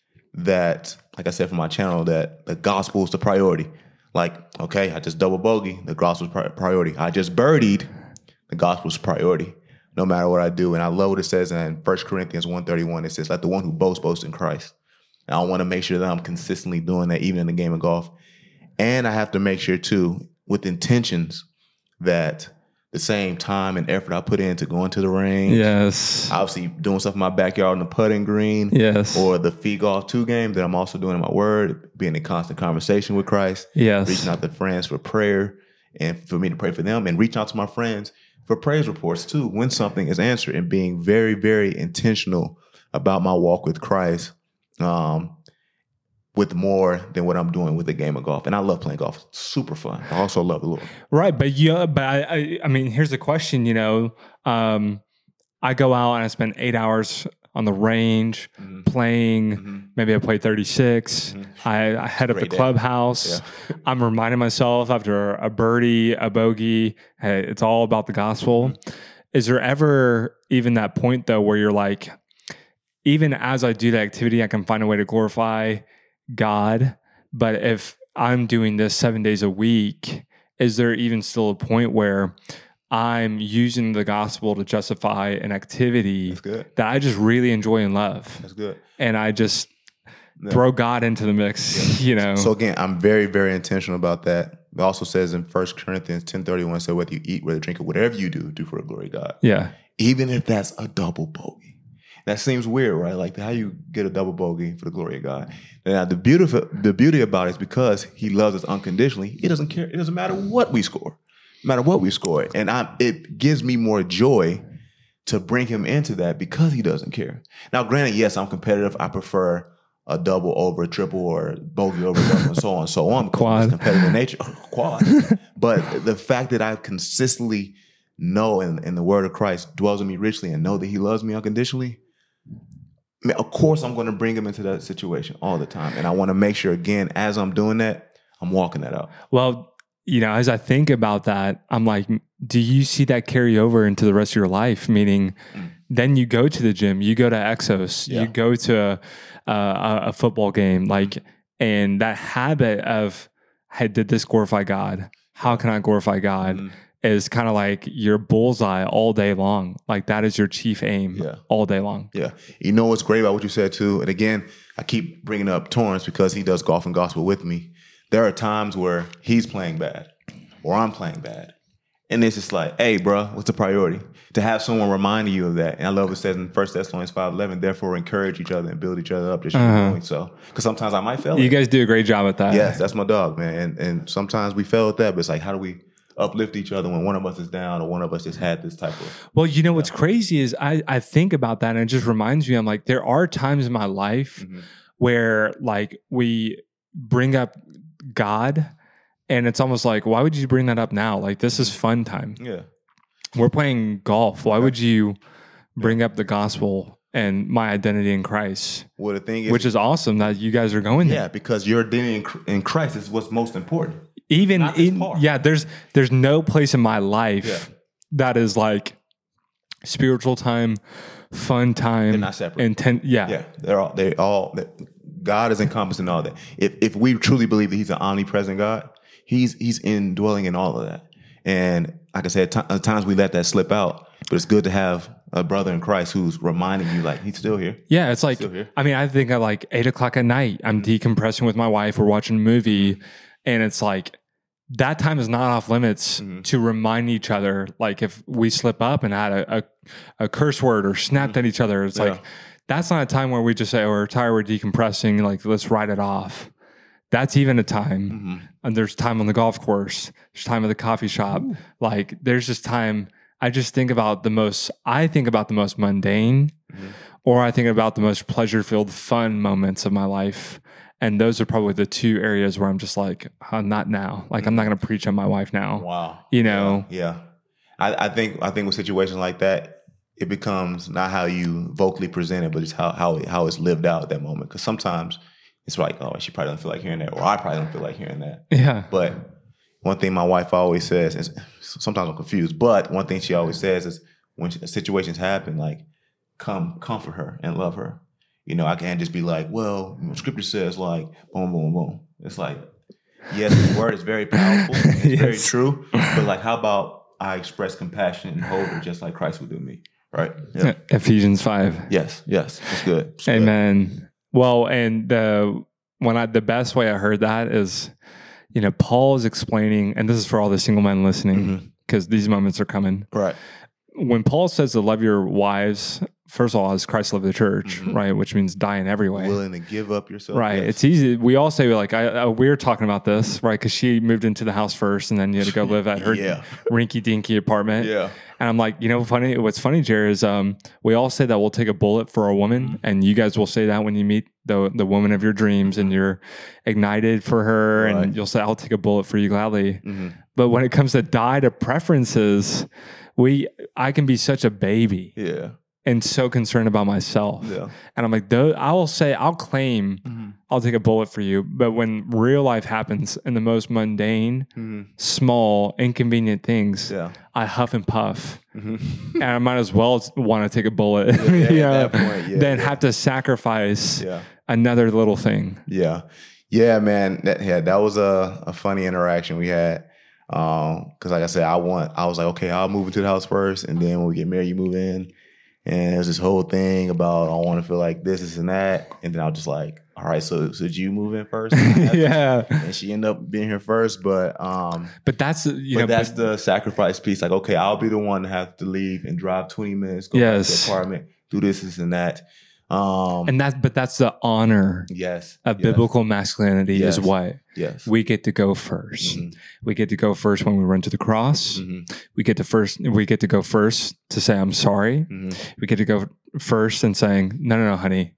that, like I said for my channel, that the gospel is the priority. Like, okay, I just double bogey, the gospel's priority. I just birdied, the gospel's priority, no matter what I do. And I love what it says in 1 Corinthians 1:31. It says, let the one who boasts in Christ. And I want to make sure that I'm consistently doing that, even in the game of golf. And I have to make sure, too, with intentions, that the same time and effort I put into going to the range. Yes. Obviously doing stuff in my backyard on the putting green. Yes. Or the Fee Golf 2 game that I'm also doing in my word, being in constant conversation with Christ. Yes. Reaching out to friends for prayer and for me to pray for them, and reaching out to my friends for praise reports too when something is answered, and being very, very intentional about my walk with Christ. with more than what I'm doing with the game of golf. And I love playing golf. It's super fun. I also love the Lord. Right. But I mean, here's the question, I go out and I spend 8 hours on the range playing. Maybe I play 36. I head up the clubhouse. Yeah. I'm reminding myself after a birdie, a bogey, hey, it's all about the gospel. Is there ever even that point though, where you're like, even as I do the activity, I can find a way to glorify God. But if I'm doing this 7 days a week, is there even still a point where I'm using the gospel to justify an activity that I just really enjoy and love? That's good. And I just throw God into the mix, So again, I'm very, very intentional about that. It also says in 1 Corinthians 10:31, so whether you eat, whether you drink, or whatever you do, do for the glory of God. Yeah. Even if that's a double bogey. That seems weird, right? Like how you get a double bogey for the glory of God. Now, the beauty about it is because he loves us unconditionally, he doesn't care. It doesn't matter what we score. No matter what we score. And it gives me more joy to bring him into that because he doesn't care. Now, granted, yes, I'm competitive. I prefer a double over a triple or bogey over a double and so on and so on. Quad. It's competitive in nature. Quad. But the fact that I consistently know and the word of Christ dwells in me richly and know that he loves me unconditionally, I mean, of course, I'm going to bring him into that situation all the time. And I want to make sure, again, as I'm doing that, I'm walking that out. Well, as I think about that, I'm like, do you see that carry over into the rest of your life? Meaning, then you go to the gym, you go to Exos, you go to a football game, and that habit of, hey, did this glorify God? How can I glorify God? Is kind of like your bullseye all day long. Like that is your chief aim all day long. Yeah. You know what's great about what you said too? And again, I keep bringing up Torrance because he does golf and gospel with me. There are times where he's playing bad or I'm playing bad. And it's just like, hey, bro, what's the priority? To have someone reminding you of that. And I love what it says in 1 Thessalonians 5:11, therefore encourage each other and build each other up just doing so. Because sometimes I might fail. You guys do a great job at that. Yes, that's my dog, man. And sometimes we fail at that, but it's like, how do we uplift each other when one of us is down or one of us just had this type of... Well, what's crazy is I think about that and it just reminds me, I'm like, there are times in my life where like we bring up God and it's almost like, why would you bring that up now? Like this is fun time. Yeah. We're playing golf. Why would you bring up the gospel and my identity in Christ? Well, the thing is... Which is awesome that you guys are going there. Yeah, because your identity in Christ is what's most important. There's no place in my life that is like spiritual time, fun time. They're not separate. They're all. God is encompassing all that. If we truly believe that He's an omnipresent God, He's indwelling in all of that. And like I said, at times we let that slip out, but it's good to have a brother in Christ who's reminding you, like, he's still here. Yeah, it's like, I think at like 8:00 at night, I'm decompressing with my wife. We're watching a movie. And it's like, that time is not off limits to remind each other. Like if we slip up and had a curse word or snapped at each other, it's like, that's not a time where we just say, oh, we're tired, we're decompressing, like let's write it off. That's even a time. And there's time on the golf course. There's time at the coffee shop. Like there's just time. I think about the most mundane or I think about the most pleasure-filled fun moments of my life. And those are probably the two areas where I'm just like, not now. Like, I'm not going to preach on my wife now. Wow. Yeah. I think with situations like that, it becomes not how you vocally present it, but it's how it's lived out at that moment. Because sometimes it's like, oh, she probably doesn't feel like hearing that, or I probably don't feel like hearing that. Yeah. But one thing my wife always says, and sometimes I'm confused, but one thing she always says is when situations happen, like, come comfort her and love her. I can't just be like, well, scripture says like, boom, boom, boom. It's like, yes, the word is very powerful. It's very true. But like, how about I express compassion and hold her just like Christ would do me, right? Yeah. Ephesians 5. Yes. It's good. It's Amen. Good. Well, and the best way I heard that is, Paul is explaining, and this is for all the single men listening, because these moments are coming. Right. when Paul says to love your wives, first of all, as Christ loved the church, right? Which means die in every way. Willing to give up yourself. Right. Yes. It's easy. We all say, like, we were talking about this, right? Because she moved into the house first and then you had to go live at her rinky dinky apartment. Yeah. And I'm like, what's funny, Jared, is we all say that we'll take a bullet for a woman. And you guys will say that when you meet the woman of your dreams and you're ignited for her. Right. And you'll say, I'll take a bullet for you gladly. But when it comes to die to preferences, I can be such a baby. Yeah. And so concerned about myself. Yeah. And I'm like, I'll claim I'll take a bullet for you. But when real life happens in the most mundane, small, inconvenient things, I huff and puff. And I might as well want to take a bullet At that point, than have to sacrifice another little thing. Yeah. Yeah, man. That was a funny interaction we had. Because like I said, I was like, okay, I'll move into the house first. And then when we get married, you move in. And there's this whole thing about I want to feel like this and that. And then I was just like, all right, so did you move in first? Yeah. And she ended up being here first. But that's that's the sacrifice piece. Like, okay, I'll be the one to have to leave and drive 20 minutes, go back to the apartment, do this and that. That's the honor of biblical masculinity is what? Yes. We get to go first. We get to go first when we run to the cross. We get to go first to say, I'm sorry. We get to go first and saying, no, honey,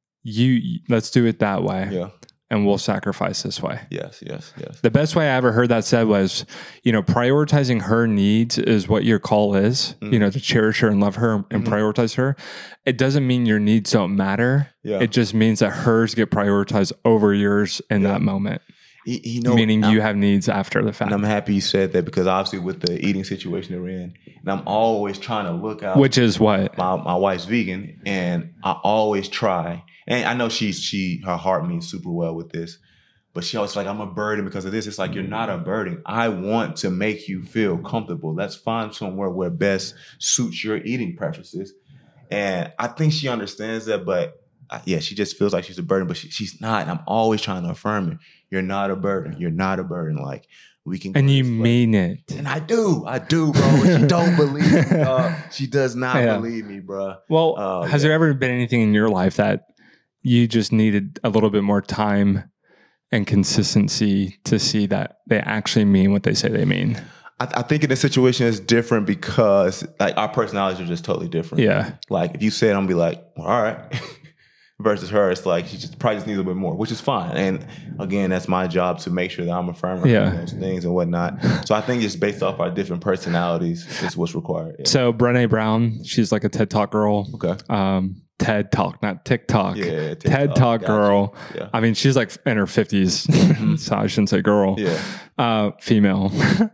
let's do it that way. Yeah. And we'll sacrifice this way. Yes. The best way I ever heard that said was, prioritizing her needs is what your call is, to cherish her and love her and prioritize her. It doesn't mean your needs don't matter. Yeah. It just means that hers get prioritized over yours in that moment. Meaning you have needs after the fact. And I'm happy you said that because obviously with the eating situation that we're in, and I'm always trying to look out. Which is what? My wife's vegan, and I always try. And I know her heart means super well with this, but she always like, I'm a burden because of this. It's like, you're not a burden. I want to make you feel comfortable. Let's find somewhere where best suits your eating preferences. And I think she understands that, but she just feels like she's a burden, but she's not. And I'm always trying to affirm it. You're not a burden. You're not a burden. Like, we can. And you mean it. And I do, bro. But she don't believe me. She does not believe me, bro. Well, has there ever been anything in your life that you just needed a little bit more time and consistency to see that they actually mean what they say they mean? I think in this situation it's different because like our personalities are just totally different. Yeah. Like if you say it, I'm gonna be like, well, all right. Versus her, it's like she probably just needs a little bit more, which is fine. And again, that's my job to make sure that I'm affirming those things and whatnot. So I think it's based off our different personalities is what's required. Yeah. So Brené Brown, she's like a TED Talk girl. Okay. TED Talk, not TikTok. Yeah, TED Talk girl. Yeah. I mean, she's like in her 50s, so I shouldn't say girl. Yeah. Female.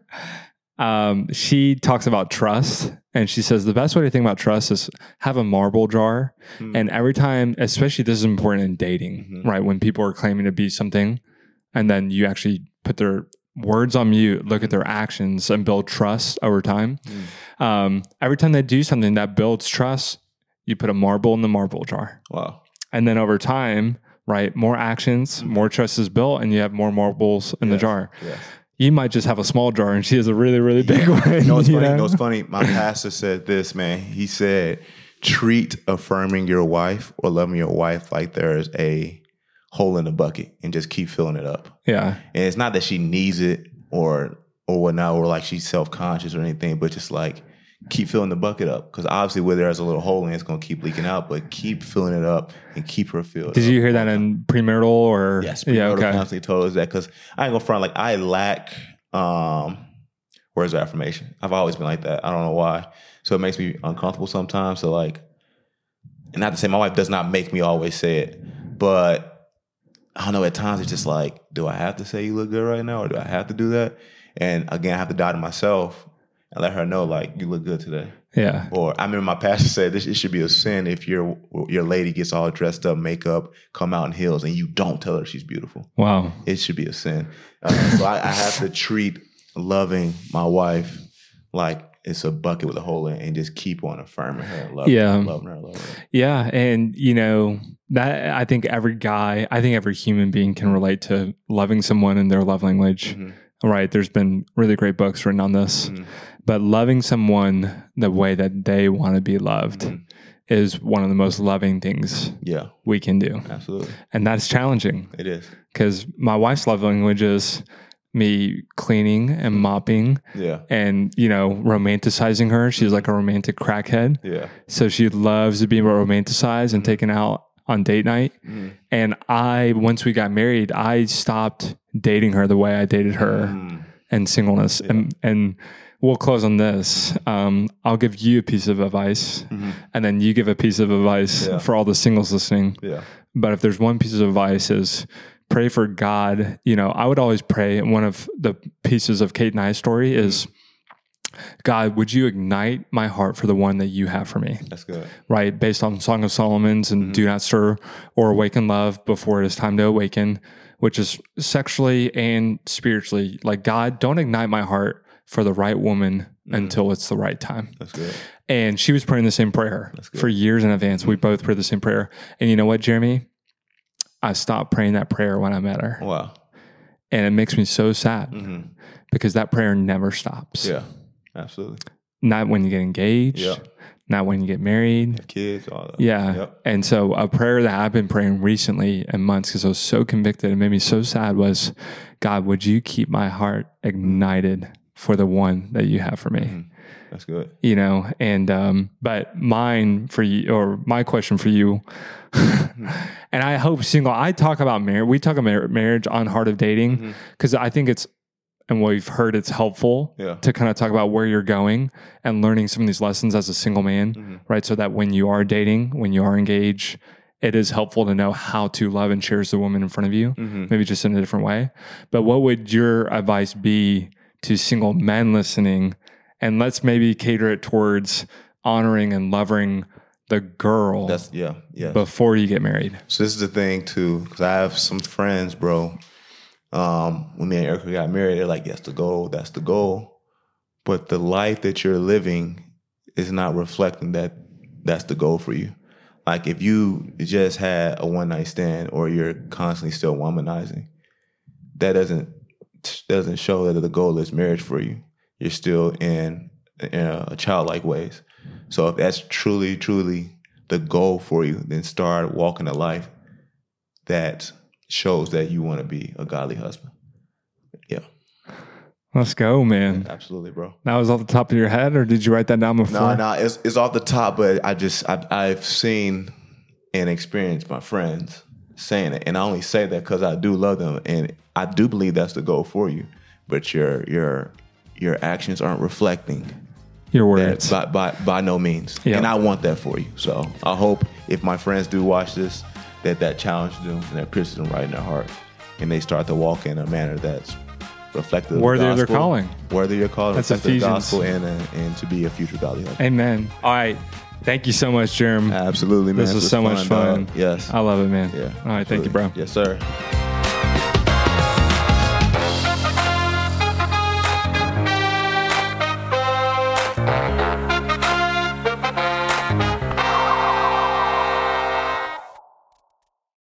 She talks about trust, and she says the best way to think about trust is have a marble jar. And every time, especially this is important in dating, right? When people are claiming to be something, and then you actually put their words on mute, look at their actions, and build trust over time. Every time they do something that builds trust, you put a marble in the marble jar. Wow. And then over time, right, more actions, more trust is built, and you have more marbles in the jar. Yes. You might just have a small jar and she has a really, really big one. You know what's funny? You know what's funny? My pastor said this, man. He said, treat affirming your wife or loving your wife like there's a hole in the bucket and just keep filling it up. Yeah. And it's not that she needs it or whatnot, or like she's self-conscious or anything, but just like keep filling the bucket up. Because obviously where there's a little hole in it, it's going to keep leaking out, but keep filling it up and keep her filled. Did you hear that in premarital or? Yes, premarital counseling told us that because I ain't going to front, like I lack words of affirmation. I've always been like that. I don't know why. So it makes me uncomfortable sometimes. So like, and not to say my wife does not make me always say it, but I don't know, at times it's just like, do I have to say you look good right now or do I have to do that? And again, I have to die to myself and let her know, like, you look good today. Yeah. Or I remember my pastor said it should be a sin if your lady gets all dressed up, makeup, come out in heels, and you don't tell her she's beautiful. Wow. It should be a sin. So I have to treat loving my wife like it's a bucket with a hole in it and just keep on affirming her and loving her. Yeah. And, you know, that I think every human being can relate to loving someone in their love language. Right. There's been really great books written on this. But loving someone the way that they want to be loved is one of the most loving things we can do. Absolutely. And that's challenging. It is. Because my wife's love language is me cleaning and mopping and, romanticizing her. She's like a romantic crackhead. Yeah. So she loves to be romanticized and taken out on date night. And once we got married, I stopped dating her the way I dated her in singleness. And we'll close on this. I'll give you a piece of advice and then you give a piece of advice for all the singles listening. Yeah. But if there's one piece of advice is pray for God. I would always pray. And one of the pieces of Kate and I's story is, God, would you ignite my heart for the one that you have for me? That's good. Right? Based on Song of Solomon's and do not stir or awaken love before it is time to awaken, which is sexually and spiritually. Like, God, don't ignite my heart for the right woman until it's the right time. That's good. And she was praying the same prayer for years in advance. We both prayed the same prayer. And you know what, Jeremy? I stopped praying that prayer when I met her. Wow. And it makes me so sad because that prayer never stops. Yeah, absolutely. Not when you get engaged, not when you get married. Kids, all that. Yeah. Yep. And so a prayer that I've been praying recently in months because I was so convicted and made me so sad was, God, would you keep my heart ignited for the one that you have for me? That's good. But mine for you, or my question for you, and I hope I talk about marriage. We talk about marriage on Heart of Dating because I think it's, and we've heard it's helpful to kind of talk about where you're going and learning some of these lessons as a single man, right? So that when you are dating, when you are engaged, it is helpful to know how to love and cherish the woman in front of you, maybe just in a different way. But what would your advice be to single men listening? And let's maybe cater it towards honoring and loving the girl before you get married. So this is the thing too, because I have some friends, bro. When me and Erica got married, they're like, that's the goal. But the life that you're living is not reflecting that that's the goal for you. Like if you just had a one-night stand or you're constantly still womanizing, that doesn't show that the goal is marriage for you. You're still in a childlike ways. So if that's truly, truly the goal for you, then start walking a life that shows that you want to be a godly husband. Yeah. Let's go, man. Yeah, absolutely, bro. That was off the top of your head, or did you write that down before? No, it's off the top, but I've seen and experienced my friends saying it, and I only say that because I do love them, and I do believe that's the goal for you. But your actions aren't reflecting your words by no means. Yep. And I want that for you. So I hope if my friends do watch this, that challenges them and that pierces them right in their heart, and they start to walk in a manner that's reflective of worthy the gospel, of their calling. Worthy of your calling, that's reflective of the Ephesians. gospel, and to be a future godly husband. Amen. All right. Thank you so much, Jerem. Absolutely, man. This was so much fun. Yes. I love it, man. Yeah. All right. Thank you, bro. Yes, sir.